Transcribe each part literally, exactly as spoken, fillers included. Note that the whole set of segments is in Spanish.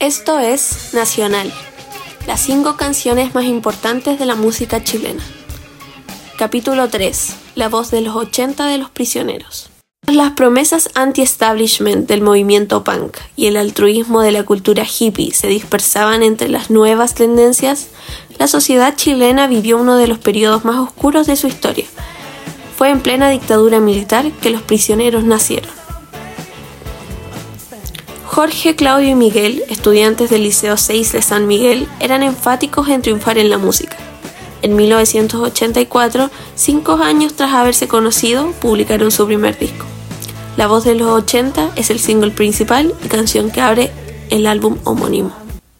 Esto es Nacional, las cinco canciones más importantes de la música chilena. Capítulo tres. La voz de los ochenta de los prisioneros. Las promesas anti-establishment del movimiento punk y el altruismo de la cultura hippie se dispersaban entre las nuevas tendencias, la sociedad chilena vivió uno de los periodos más oscuros de su historia. Fue en plena dictadura militar que los prisioneros nacieron. Jorge, Claudio y Miguel, estudiantes del Liceo seis de San Miguel, eran enfáticos en triunfar en la música. En mil novecientos ochenta y cuatro, cinco años tras haberse conocido, publicaron su primer disco. La voz de los ochenta es el single principal y canción que abre el álbum homónimo.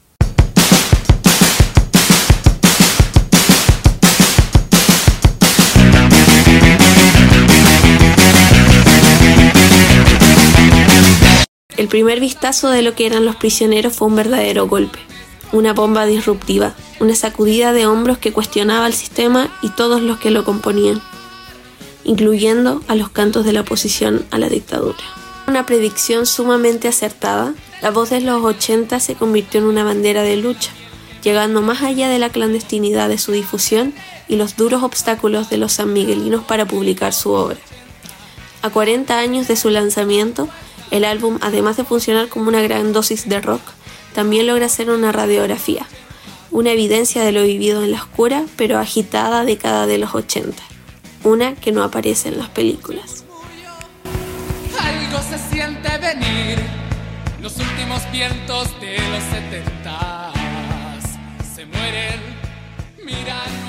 El primer vistazo de lo que eran los prisioneros fue un verdadero golpe, una bomba disruptiva, una sacudida de hombros que cuestionaba el sistema y todos los que lo componían, incluyendo a los cantos de la oposición a la dictadura. Una predicción sumamente acertada, la voz de los ochenta se convirtió en una bandera de lucha, llegando más allá de la clandestinidad de su difusión y los duros obstáculos de los sanmiguelinos para publicar su obra. A cuarenta años de su lanzamiento, el álbum, además de funcionar como una gran dosis de rock, también logra ser una radiografía, una evidencia de lo vivido en la oscura pero agitada década de los ochenta, una que no aparece en las películas. Algo se siente venir, los últimos vientos de los setentas se mueren mirando.